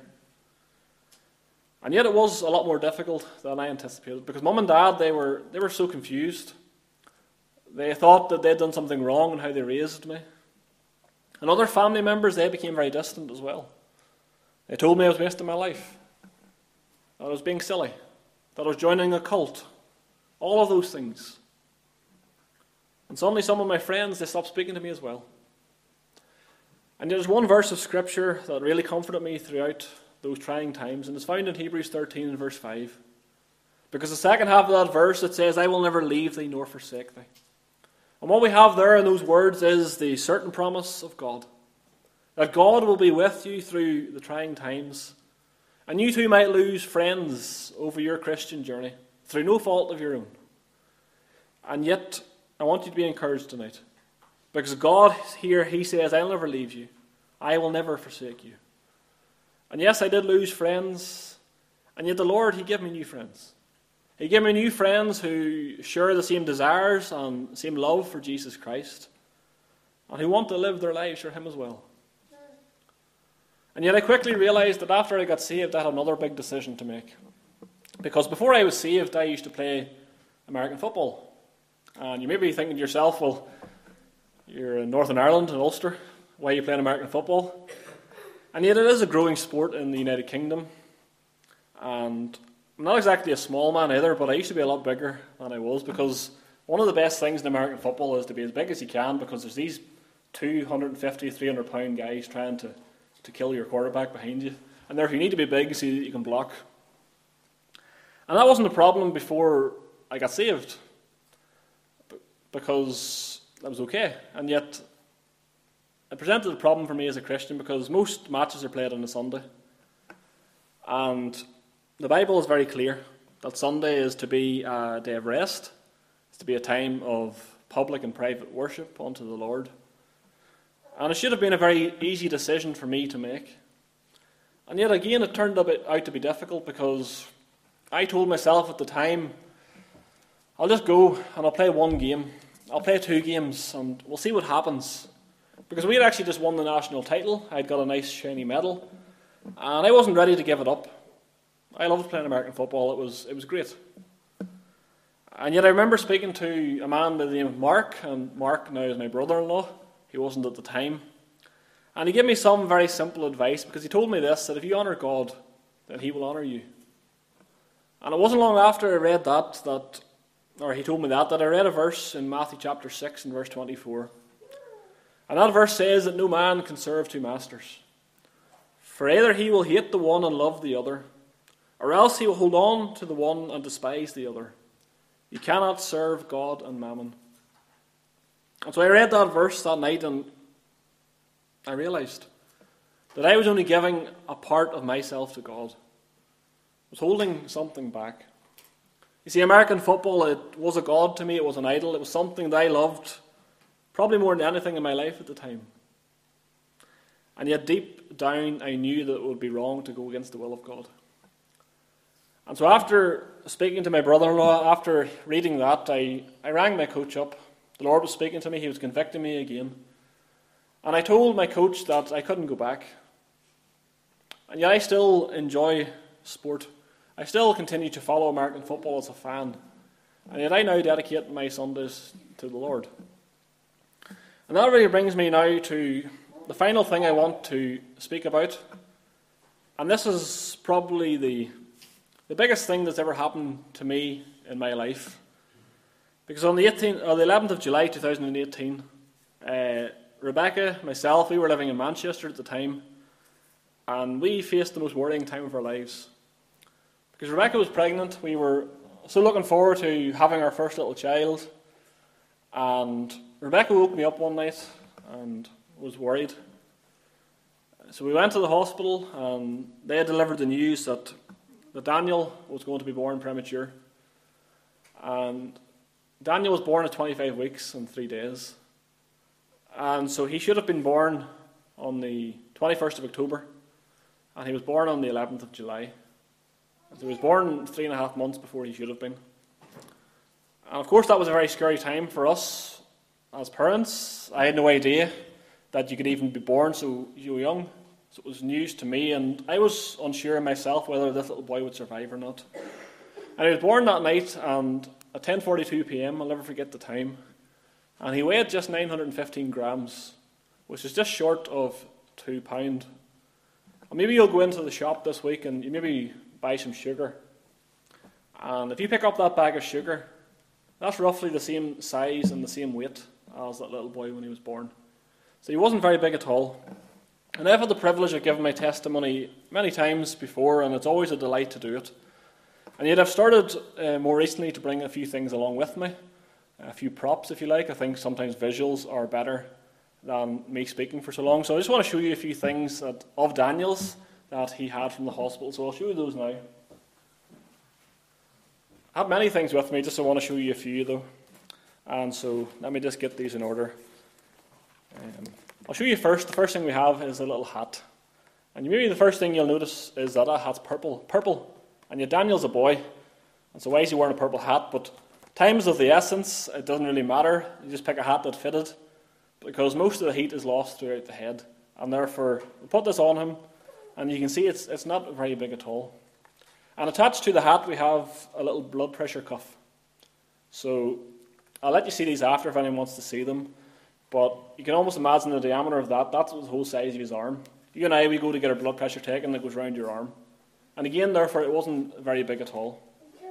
And yet it was a lot more difficult than I anticipated. Because Mum and Dad, they were so confused. They thought that they'd done something wrong in how they raised me. And other family members, they became very distant as well. They told me I was wasting my life. That I was being silly. That I was joining a cult. All of those things. And suddenly some of my friends, they stopped speaking to me as well. And there's one verse of Scripture that really comforted me throughout those trying times, and it's found in Hebrews 13 and verse 5. Because the second half of that verse, it says, I will never leave thee nor forsake thee. And what we have there in those words is the certain promise of God. That God will be with you through the trying times. And you too might lose friends over your Christian journey, through no fault of your own. And yet, I want you to be encouraged tonight. Because God here, He says, I'll never leave you. I will never forsake you. And yes, I did lose friends. And yet the Lord, He gave me new friends. He gave me new friends who share the same desires and same love for Jesus Christ. And who want to live their lives for Him as well. And yet I quickly realized that after I got saved, I had another big decision to make. Because before I was saved, I used to play American football. And you may be thinking to yourself, well, you're in Northern Ireland, in Ulster. Why are you playing American football? And yet it is a growing sport in the United Kingdom. And I'm not exactly a small man either, but I used to be a lot bigger than I was, because one of the best things in American football is to be as big as you can, because there's these 250, 300-pound guys trying to kill your quarterback behind you. And therefore you need to be big so that you can block. And that wasn't a problem before I got saved, because that was okay. And yet it presented a problem for me as a Christian, because most matches are played on a Sunday. And the Bible is very clear that Sunday is to be a day of rest. It's to be a time of public and private worship unto the Lord. And it should have been a very easy decision for me to make. And yet again, it turned out to be difficult, because I told myself at the time, I'll just go and I'll play one game. I'll play 2 games and we'll see what happens. Because we had actually just won the national title. I'd got a nice shiny medal. And I wasn't ready to give it up. I loved playing American football. It was great. And yet I remember speaking to a man by the name of Mark, and Mark now is my brother-in-law. He wasn't at the time. And he gave me some very simple advice, because he told me this, that if you honour God, then He will honour you. And it wasn't long after I read he told me that I read a verse in Matthew chapter 6 and verse 24. And that verse says that no man can serve 2 masters. For either he will hate the one and love the other, or else he will hold on to the one and despise the other. You cannot serve God and mammon. And so I read that verse that night, and I realised that I was only giving a part of myself to God. I was holding something back. You see, American football, it was a god to me, it was an idol, it was something that I loved probably more than anything in my life at the time. And yet deep down I knew that it would be wrong to go against the will of God. And so after speaking to my brother-in-law, after reading that, I rang my coach up. The Lord was speaking to me, He was convicting me again. And I told my coach that I couldn't go back. And yet I still enjoy sport. I still continue to follow American football as a fan. And yet I now dedicate my Sundays to the Lord. And that really brings me now to the final thing I want to speak about. And this is probably the biggest thing that's ever happened to me in my life. Because on the 11th of July 2018, Rebecca, myself, we were living in Manchester at the time, and we faced the most worrying time of our lives. Because Rebecca was pregnant, we were so looking forward to having our first little child, and Rebecca woke me up one night and was worried. So we went to the hospital, and they had delivered the news that Daniel was going to be born premature. And Daniel was born at 25 weeks and 3 days. And so he should have been born on the 21st of October, and he was born on the 11th of July. So he was born 3.5 months before he should have been. And of course that was a very scary time for us as parents. I had no idea that you could even be born so young. So it was news to me, and I was unsure myself whether this little boy would survive or not. And he was born that night, and at 10:42 p.m, I'll never forget the time, and he weighed just 915 grams, which is just short of £2. And maybe you'll go into the shop this week and you maybe buy some sugar. And if you pick up that bag of sugar, that's roughly the same size and the same weight as that little boy when he was born. So he wasn't very big at all. And I've had the privilege of giving my testimony many times before, and it's always a delight to do it. And yet I've started more recently to bring a few things along with me, a few props if you like. I think sometimes visuals are better than me speaking for so long. So I just want to show you a few things of Daniel's that he had from the hospital. So I'll show you those now. I have many things with me, just I want to show you a few though. And so let me just get these in order. I'll show you first. The first thing we have is a little hat. And maybe the first thing you'll notice is that hat's purple. Purple. And yet Daniel's a boy. And so why is he wearing a purple hat? But time is of the essence. It doesn't really matter. You just pick a hat that fitted. Because most of the heat is lost throughout the head. And therefore, we put this on him. And you can see it's not very big at all. And attached to the hat we have a little blood pressure cuff. So I'll let you see these after if anyone wants to see them. But you can almost imagine the diameter of that. That's the whole size of his arm. You and I, we go to get our blood pressure taken, that goes round your arm. And again, therefore, it wasn't very big at all.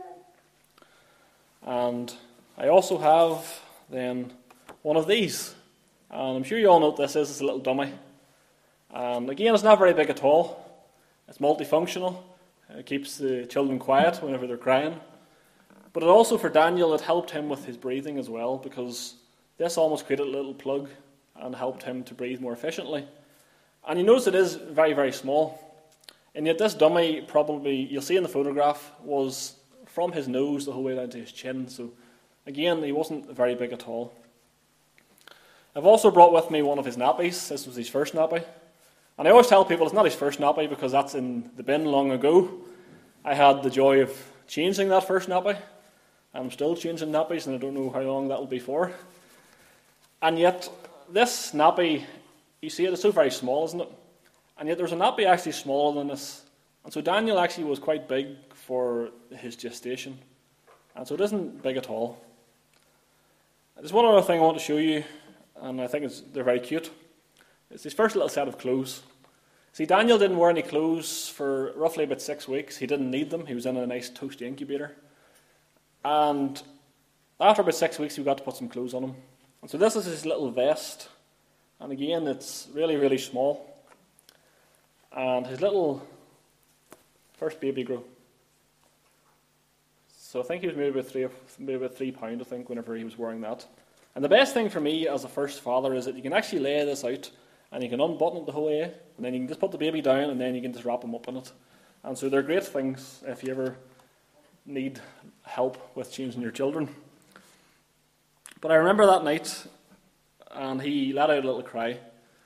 And I also have then one of these. And I'm sure you all know what this is. It's a little dummy. And again, it's not very big at all. It's multifunctional. It keeps the children quiet whenever they're crying. But it also, for Daniel, it helped him with his breathing as well, because this almost created a little plug and helped him to breathe more efficiently. And you notice it is very, very small. And yet this dummy probably, you'll see in the photograph, was from his nose the whole way down to his chin. So again, he wasn't very big at all. I've also brought with me one of his nappies. This was his first nappy. And I always tell people it's not his first nappy because that's in the bin long ago. I had the joy of changing that first nappy. I'm still changing nappies, and I don't know how long that will be for. And yet, this nappy, you see it's so very small, isn't it? And yet there's a nappy actually smaller than this. And so Daniel actually was quite big for his gestation. And so it isn't big at all. There's one other thing I want to show you, and I think they're very cute. It's his first little set of clothes. See, Daniel didn't wear any clothes for roughly about 6 weeks. He didn't need them. He was in a nice toasty incubator. And after about 6 weeks, we got to put some clothes on him. And so this is his little vest. And again, it's really, really small. And his little first baby grow. So I think he was maybe about £3, I think, whenever he was wearing that. And the best thing for me as a first father is that you can actually lay this out and you can unbutton it the whole way, and then you can just put the baby down and then you can just wrap him up in it. And so they're great things if you ever need help with changing your children. But I remember that night, and he let out a little cry,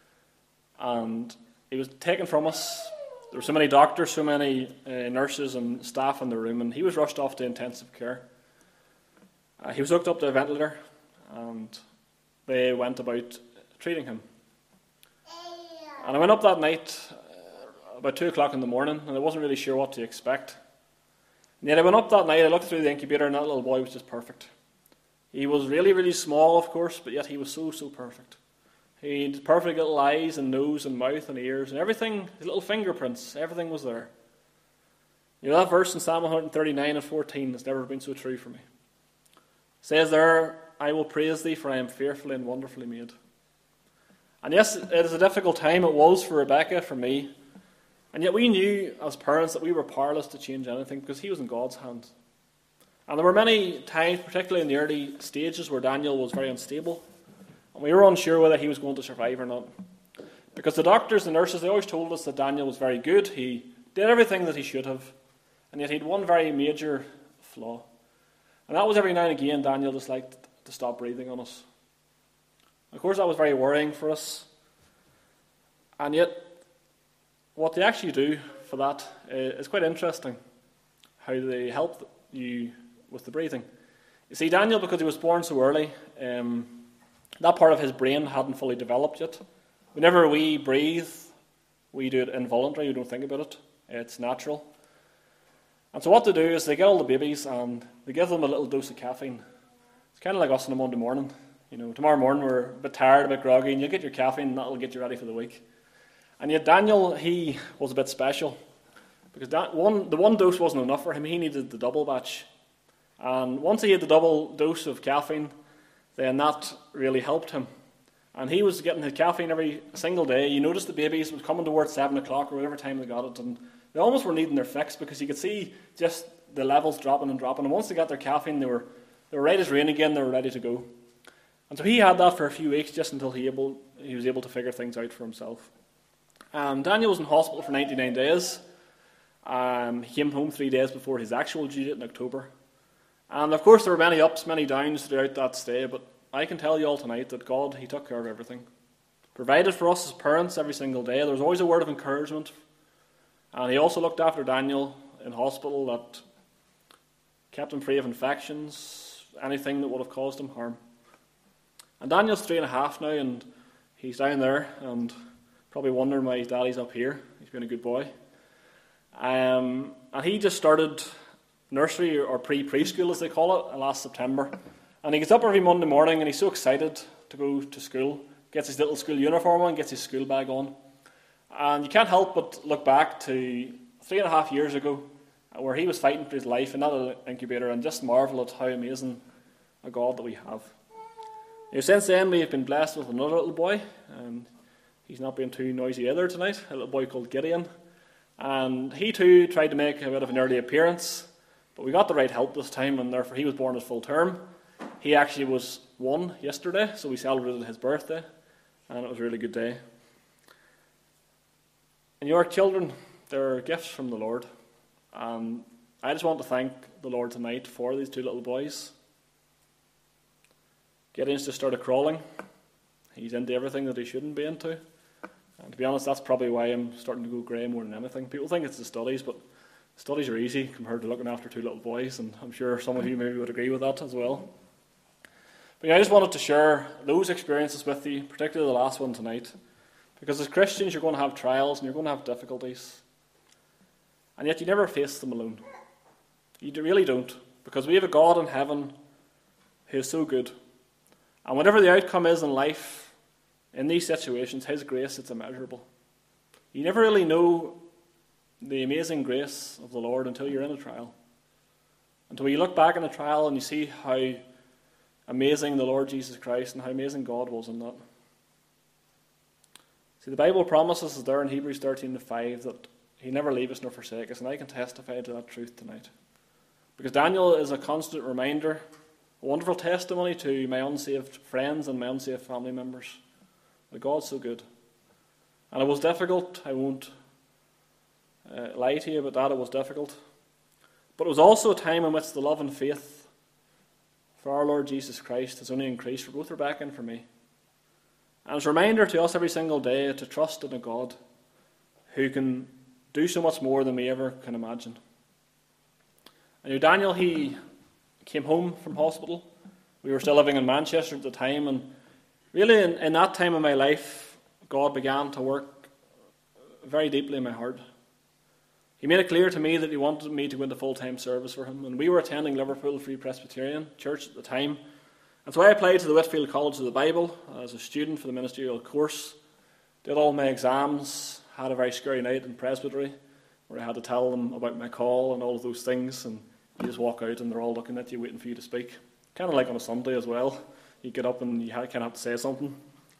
and he was taken from us. There were so many doctors, so many nurses and staff in the room, and he was rushed off to intensive care. He was hooked up to a ventilator, and they went about treating him. And I went up that night about 2 o'clock in the morning, and I wasn't really sure what to expect. And yet I went up that night, I looked through the incubator, and that little boy was just perfect. He was really, really small, of course, but yet he was so, so perfect. He had perfect little eyes and nose and mouth and ears and everything, his little fingerprints, everything was there. You know that verse in Psalm 139 and 14 has never been so true for me. It says there, I will praise thee, for I am fearfully and wonderfully made. And yes, it is a difficult time. It was for Rebecca, for me. And yet we knew as parents that we were powerless to change anything because he was in God's hands. And there were many times, particularly in the early stages, where Daniel was very unstable. And we were unsure whether he was going to survive or not. Because the doctors and nurses, they always told us that Daniel was very good. He did everything that he should have. And yet he had one very major flaw. And that was every now and again Daniel just liked to stop breathing on us. Of course, that was very worrying for us. And yet, what they actually do for that is quite interesting. How they help you with the breathing. You see, Daniel, because he was born so early, that part of his brain hadn't fully developed yet. Whenever we breathe, we do it involuntarily, we don't think about it. It's natural. And so what they do is they get all the babies and they give them a little dose of caffeine. It's kind of like us on a Monday morning. You know, tomorrow morning we're a bit tired, a bit groggy, and you get your caffeine and that'll get you ready for the week. And yet Daniel, he was a bit special. Because the one dose wasn't enough for him, he needed the double batch. And once he had the double dose of caffeine, then that really helped him. And he was getting his caffeine every single day. You noticed the babies was coming towards 7 o'clock or whatever time they got it, and they almost were needing their fix because you could see just the levels dropping and dropping. And once they got their caffeine, they were right as rain again, they were ready to go. And so he had that for a few weeks just until he was able to figure things out for himself. Daniel was in hospital for 99 days. He came home 3 days before his actual due date in October. And of course there were many ups, many downs throughout that stay, but I can tell you all tonight that God, he took care of everything. Provided for us as parents every single day. There was always a word of encouragement. And he also looked after Daniel in hospital, that kept him free of infections, anything that would have caused him harm. And Daniel's 3.5 now, and he's down there, and probably wondering why his daddy's up here. He's been a good boy. And he just started nursery or preschool, as they call it, last September. And he gets up every Monday morning and he's so excited to go to school. Gets his little school uniform on, gets his school bag on. And you can't help but look back to 3.5 years ago, where he was fighting for his life in that incubator, and just marvel at how amazing a God that we have. You know, since then we have been blessed with another little boy, and he's not being too noisy either tonight, a little boy called Gideon. And he too tried to make a bit of an early appearance, but we got the right help this time, and therefore he was born at full term. He actually was 1 yesterday, so we celebrated his birthday, and it was a really good day. And your children, they're gifts from the Lord. And I just want to thank the Lord tonight for these 2 little boys. Gideon's just started crawling. He's into everything that he shouldn't be into. And to be honest, that's probably why I'm starting to go grey more than anything. People think it's the studies, but studies are easy compared to looking after 2 little boys, and I'm sure some of you maybe would agree with that as well. But yeah, I just wanted to share those experiences with you, particularly the last one tonight. Because as Christians, you're going to have trials and you're going to have difficulties. And yet you never face them alone. You really don't. Because we have a God in heaven who is so good. And whatever the outcome is in life, in these situations, his grace, it's immeasurable. You never really know the amazing grace of the Lord until you're in a trial. Until you look back on a trial and you see how amazing the Lord Jesus Christ and how amazing God was in that. See, the Bible promises us there in Hebrews 13:5 that he never leave us nor forsake us, and I can testify to that truth tonight. Because Daniel is a constant reminder a wonderful testimony to my unsaved friends and my unsaved family members. But God's so good. And it was difficult. I won't lie to you about that. It was difficult. But it was also a time in which the love and faith for our Lord Jesus Christ has only increased for both Rebecca and for me. And it's a reminder to us every single day to trust in a God who can do so much more than we ever can imagine. And Daniel, he came home from hospital. We were still living in Manchester at the time, and really in that time of my life, God began to work very deeply in my heart. He made it clear to me that he wanted me to go into full-time service for him, and we were attending Liverpool Free Presbyterian Church at the time. And so I applied to the Whitfield College of the Bible as a student for the ministerial course, did all my exams, had a very scary night in presbytery where I had to tell them about my call and all of those things, and you just walk out and they're all looking at you waiting for you to speak. Kind of like on a Sunday as well. You get up and you kind of have to say something.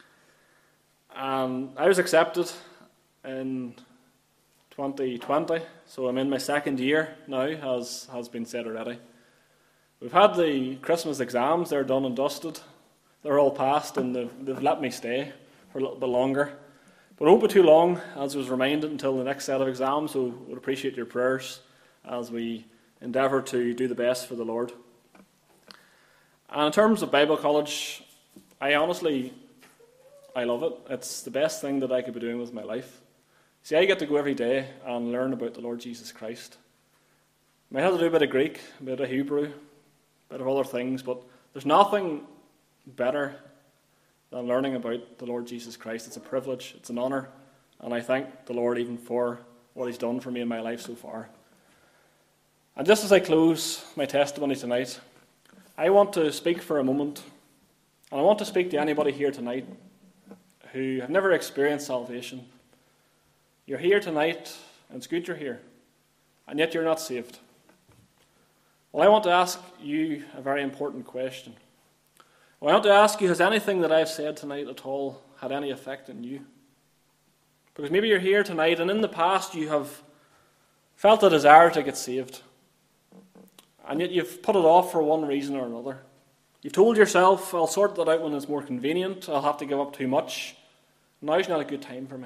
And I was accepted in 2020, so I'm in my second year now, as has been said already. We've had the Christmas exams, they're done and dusted. They're all passed and they've let me stay for a little bit longer. But it won't be too long, as I was reminded, until the next set of exams, so would appreciate your prayers as we endeavour to do the best for the Lord. And in terms of Bible college, I love it. It's the best thing that I could be doing with my life. See, I get to go every day and learn about the Lord Jesus Christ. I might have to do a bit of Greek, a bit of Hebrew, a bit of other things, but there's nothing better than learning about the Lord Jesus Christ. It's a privilege, it's an honour, and I thank the Lord even for what he's done for me in my life so far. And just as I close my testimony tonight, I want to speak for a moment, and I want to speak to anybody here tonight who have never experienced salvation. You're here tonight, and it's good you're here, and yet you're not saved. Well, I want to ask you a very important question. Well, I want to ask you, has anything that I've said tonight at all had any effect on you? Because maybe you're here tonight, and in the past you have felt a desire to get saved, and yet you've put it off for one reason or another. You've told yourself, I'll sort that out when it's more convenient, I'll have to give up too much. Now's not a good time for me.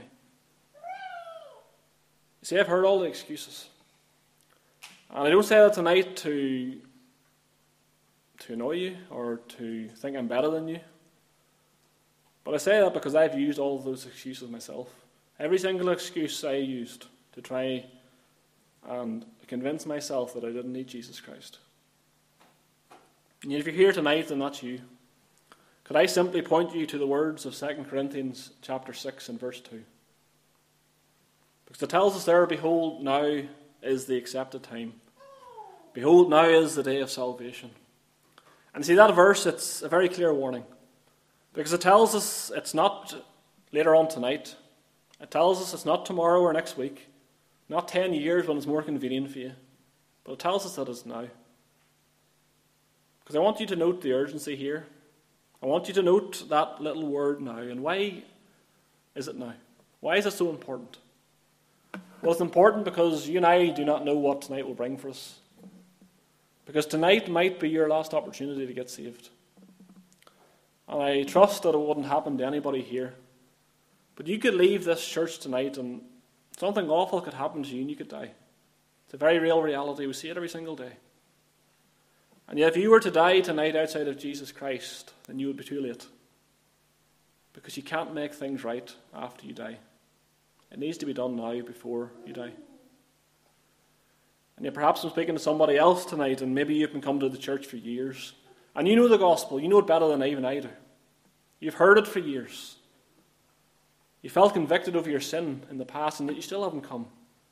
You see, I've heard all the excuses. And I don't say that tonight to annoy you or to think I'm better than you. But I say that because I've used all of those excuses myself. Every single excuse I used to try and convince myself that I didn't need Jesus Christ. And if you're here tonight and that's you, could I simply point you to the words of 2 Corinthians chapter 6 and verse 2? Because it tells us there, behold, now is the accepted time. Behold, now is the day of salvation. And see, that verse, it's a very clear warning. Because it tells us it's not later on tonight. It tells us it's not tomorrow or next week. Not 10 years when it's more convenient for you. But it tells us that it's now. Because I want you to note the urgency here. I want you to note that little word now. And why is it now? Why is it so important? Well, it's important because you and I do not know what tonight will bring for us. Because tonight might be your last opportunity to get saved. And I trust that it wouldn't happen to anybody here. But you could leave this church tonight and something awful could happen to you and you could die. It's a very real reality. We see it every single day. And yet if you were to die tonight outside of Jesus Christ, then you would be too late. Because you can't make things right after you die. It needs to be done now before you die. And yet perhaps I'm speaking to somebody else tonight, and maybe you've been coming to the church for years. And you know the gospel. You know it better than even I do. You've heard it for years. You felt convicted of your sin in the past, and yet you still haven't come.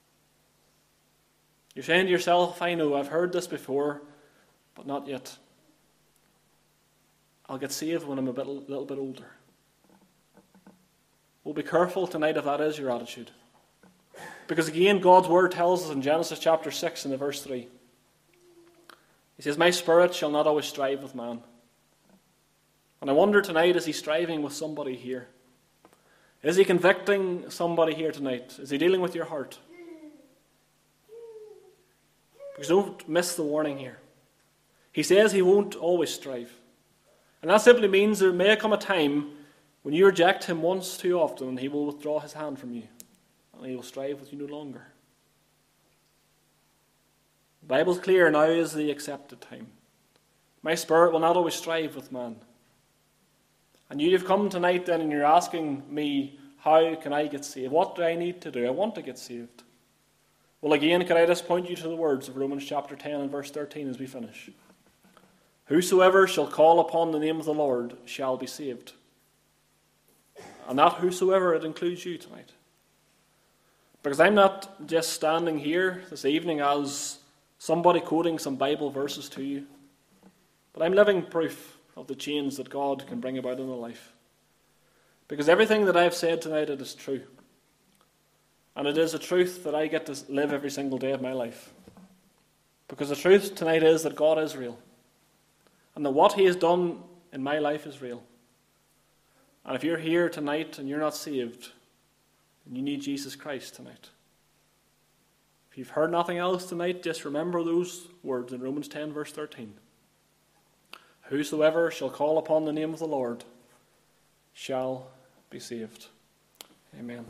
You're saying to yourself, I know, I've heard this before, but not yet. I'll get saved when I'm a little bit older. Well, be careful tonight if that is your attitude. Because again, God's word tells us in Genesis chapter 6 and the verse 3. He says, my spirit shall not always strive with man. And I wonder tonight, is he striving with somebody here? Is he convicting somebody here tonight? Is he dealing with your heart? Because don't miss the warning here. He says he won't always strive. And that simply means there may come a time when you reject him once too often, and he will withdraw his hand from you, and he will strive with you no longer. The Bible's clear, now is the accepted time. My spirit will not always strive with man. And you've come tonight then and you're asking me, how can I get saved? What do I need to do? I want to get saved. Well, again, can I just point you to the words of Romans chapter 10 and verse 13 as we finish? Whosoever shall call upon the name of the Lord shall be saved. And that whosoever, it includes you tonight. Because I'm not just standing here this evening as somebody quoting some Bible verses to you, but I'm living proof of the change that God can bring about in a life. Because everything that I've said tonight, it is true. And it is a truth that I get to live every single day of my life. Because the truth tonight is that God is real. And that what he has done in my life is real. And if you're here tonight and you're not saved, then you need Jesus Christ tonight. If you've heard nothing else tonight, just remember those words in Romans 10 verse 13. Whosoever shall call upon the name of the Lord shall be saved. Amen.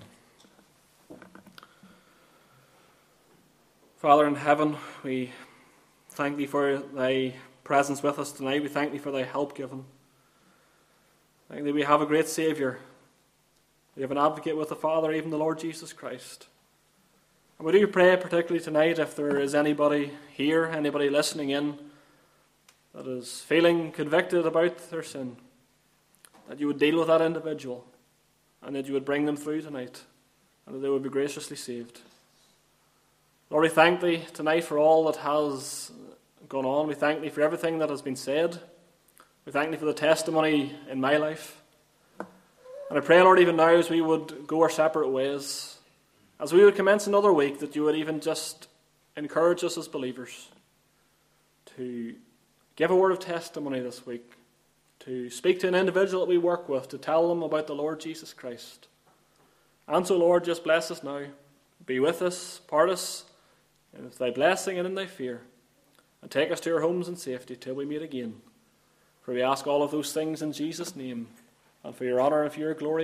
Father in heaven, we thank thee for thy presence with us tonight. We thank thee for thy help given. Thank thee we have a great Saviour. We have an advocate with the Father, even the Lord Jesus Christ. And we do pray particularly tonight if there is anybody here, anybody listening in, that is feeling convicted about their sin, that you would deal with that individual and that you would bring them through tonight and that they would be graciously saved. Lord, we thank thee tonight for all that has gone on. We thank thee for everything that has been said. We thank thee for the testimony in my life. And I pray, Lord, even now as we would go our separate ways, as we would commence another week, that you would even just encourage us as believers to give a word of testimony this week, to speak to an individual that we work with, to tell them about the Lord Jesus Christ. And so, Lord, just bless us now. Be with us, part us in thy blessing and in thy fear, and take us to our homes in safety till we meet again. For we ask all of those things in Jesus' name, and for your honour and for your glory.